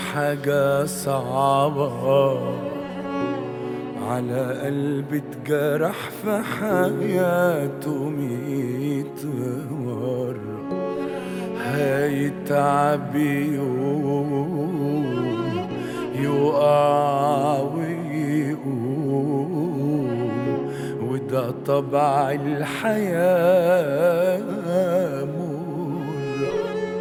حاجة صعبة على قلب اتجرح في حياته 100 مرة، هيتعب يوم يقع ويقوم، وده طبع الحياة مرة.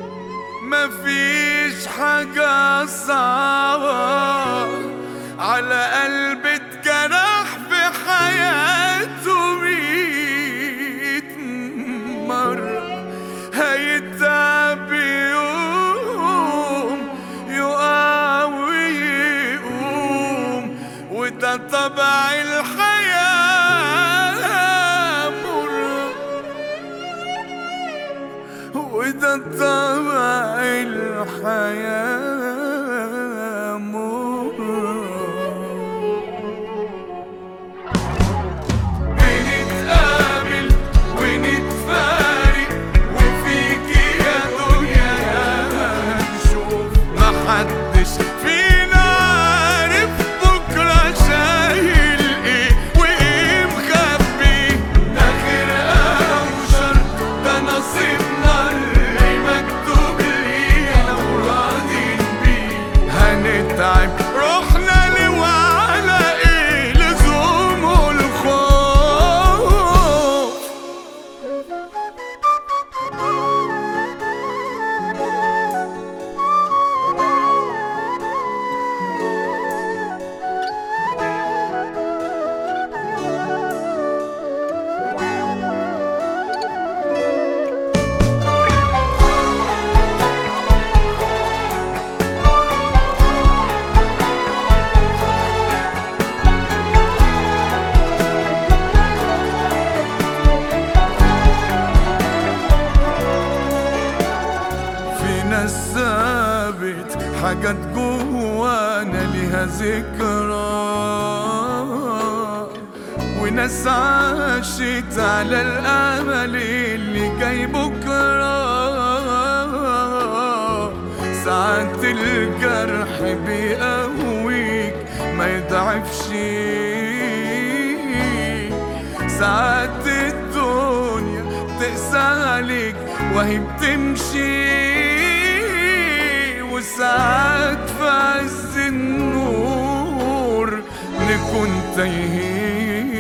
مفيش حاجة صعبة على قلب اتجرح في حياته 100 مرة، هيتعب يوم يقع ويقوم، وده طبع الحياة مرة، وده طبع الحياة مرة. بنتقابل ونتفارق وفيكي يا دنيا هنشوف، محدش فينا عارف بكرة شايل ايه وايه مخبي، ده خير او شر ده نصيبنا اللي مكتوب لينا وراضين بيه. هنتعب روحنا ليه وعلى ايه لزوم الخوف؟ في ناس سابت حاجات جوانا ليها ذكرى، وناس عاشت على الامل اللي جاي بكره. ساعات الجرح بيقويك ما يضعفش، ساعات الدنيا تقسى عليك وهي بتمشي، وساعات في عز النور نكون تايهين.